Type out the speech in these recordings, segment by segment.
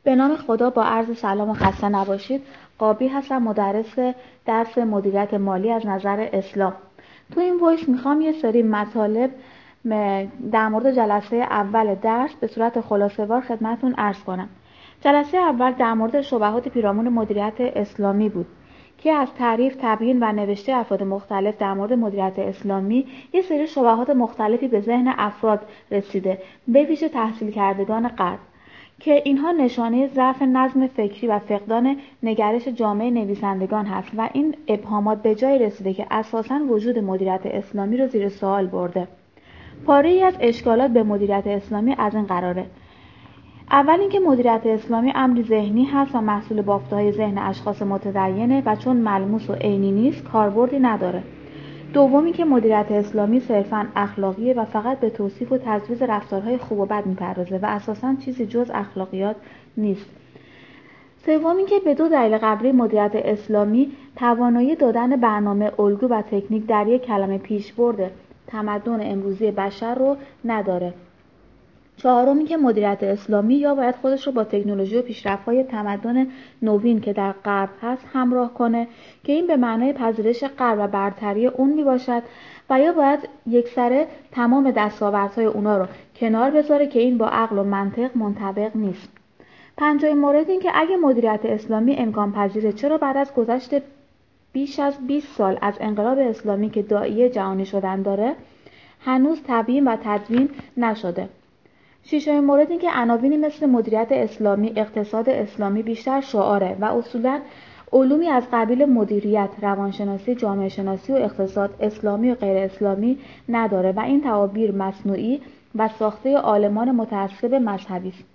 به نام خدا، با عرض سلام و خسته نباشید. قابی هستم، مدرس درس مدیریت مالی از نظر اسلام. تو این وایس میخوام یه سری مطالب در مورد جلسه اول درس به صورت خلاصه‌وار خدمتتون عرض کنم. جلسه اول در مورد شبهات پیرامون مدیریت اسلامی بود که از تعریف، تبیین و نوشته افراد مختلف در مورد مدیریت اسلامی یه سری شبهات مختلفی به ذهن افراد رسیده، به ویژه تحصیل کردگان غرب، که اینها نشانه ضعف نظم فکری و فقدان نگرش جامعه نویسندگان هست و این ابهامات به جای رسیده که اساساً وجود مدیریت اسلامی رو زیر سوال برده. پاره‌ای از اشکالات به مدیریت اسلامی از این قراره: اول اینکه مدیریت اسلامی امری ذهنی هست و محصول بافته‌های ذهن اشخاص متدینه و چون ملموس و عینی نیست کاربردی نداره. دومی که مدیریت اسلامی صرفاً اخلاقیه و فقط به توصیف و تجویز رفتارهای خوب و بد میپردازه و اساساً چیزی جز اخلاقیات نیست. سومی که به دو دلیل قبلی مدیریت اسلامی توانایی دادن برنامه، الگو و تکنیک در یک کلمه پیشبرد تمدن امروزی بشر رو نداره. چهارمی که مدیریت اسلامی یا باید خودش رو با تکنولوژی و پیشرفت‌های تمدن نوین که در غرب هست همراه کنه که این به معنای پذیرش غرب و برتری اون میباشد، و یا باید یکسره تمام دستاوردهای اونا رو کنار بذاره که این با عقل و منطق منطبق نیست. پنجمین مورد این که اگه مدیریت اسلامی امکان پذیره، چرا بعد از گذشت بیش از 20 سال از انقلاب اسلامی که داعیه جهانی شدن داره هنوز تبیین و تدوین نشده؟ ششمین مورد این که عناوینی مثل مدیریت اسلامی، اقتصاد اسلامی بیشتر شعاره و اصولاً علومی از قبیل مدیریت، روانشناسی، جامعه شناسی و اقتصاد اسلامی و غیر اسلامی نداره و این تعابیر مصنوعی و ساخته عالمان متعصب مذهبی است.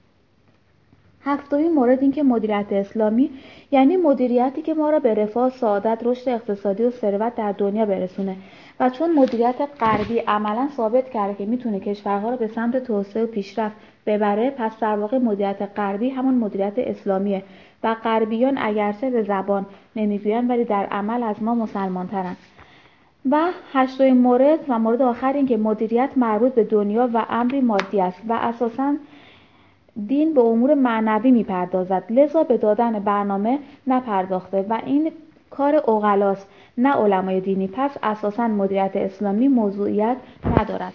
هفتمین مورد این که مدیریت اسلامی یعنی مدیریتی که ما را به رفاه، سعادت، رشد اقتصادی و ثروت در دنیا برسونه و چون مدیریت غربی عملاً ثابت کرده که میتونه کشورها را به سمت توسعه و پیشرفت ببره، پس در واقع مدیریت غربی همون مدیریت اسلامیه و غربیان اگرچه به زبان نمیگویند ولی در عمل از ما مسلمان‌ترن. و هشتمین مورد و مورد آخر این که مدیریت مربوط به دنیا و امری مادی است و اساساً دین به امور معنوی میپردازد، لذا به دادن برنامه نپرداخته و این کار عقلاست نه علمای دینی، پس اساساً مدیریت اسلامی موضوعیت ندارد.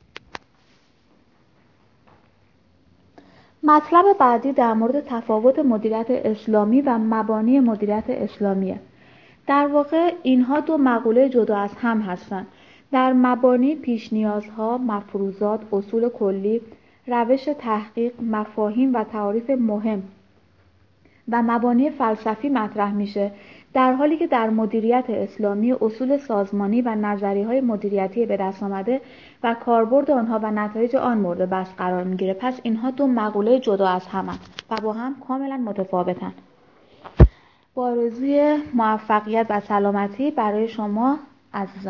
مطلب بعدی در مورد تفاوت مدیریت اسلامی و مبانی مدیریت اسلامیه. در واقع اینها دو مقوله جدا از هم هستند. در مبانی پیش نیازها، مفروضات، اصول کلی، روش تحقیق، مفاهیم و تعاریف مهم و مبانی فلسفی مطرح میشه، در حالی که در مدیریت اسلامی اصول سازمانی و نظریه‌های مدیریتی به دست آمده و کاربرد آنها و نتایج آن مورد بحث قرار میگیره. پس اینها دو مقوله جدا از همند و با هم کاملا متفاوتن. با آرزوی موفقیت و سلامتی برای شما عزیزان.